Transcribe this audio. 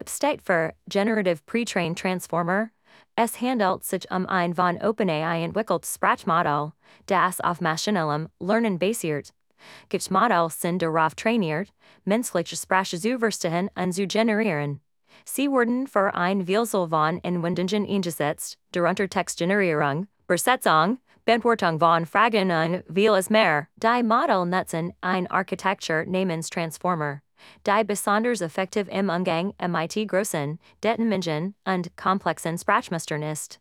State für generative pre-trained transformer. Es handelt sich ein von OpenAI entwickeltes Sprachmodell, das auf maschinellem Lernen basiert. Gibt Modell sind darauf trainiert, menschliche Sprache zu verstehen und zu generieren. Sie wurden für ein Vielzahl von Anwendungen eingesetzt, darunter Textgenerierung, Übersetzung, Beantwortung von Fragen und vieles mehr. Die Modell nutzen eine Architektur namens Transformer, die besonders effektiv im Umgang mit großen, Datenmengen und komplexen Sprachmustern ist.